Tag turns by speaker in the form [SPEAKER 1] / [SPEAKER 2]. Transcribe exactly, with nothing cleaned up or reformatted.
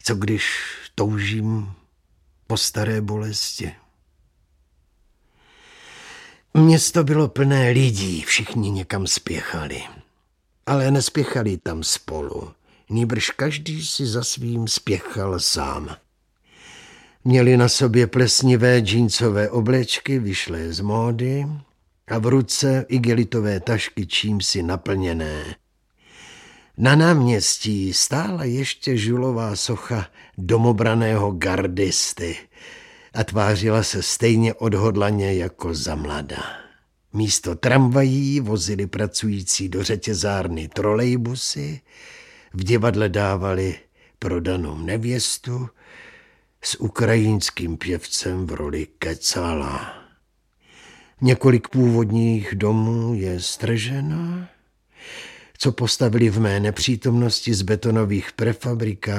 [SPEAKER 1] Co když toužím po staré bolesti? Město bylo plné lidí, všichni někam spěchali. Ale nespěchali tam spolu, nýbrž každý si za svým spěchal sám. Měli na sobě plesnivé džínsové oblečky vyšlé z módy a v ruce igelitové tašky čímsi naplněné. Na náměstí stála ještě žulová socha domobraného gardisty a tvářila se stejně odhodlaně jako za mlada. Místo tramvají vozili pracující do řetězárny trolejbusy, v divadle dávali Prodanou nevěstu s ukrajinským pěvcem v roli Kecala. Několik původních domů je strženo, co postavili v mé nepřítomnosti z betonových prefabrikátů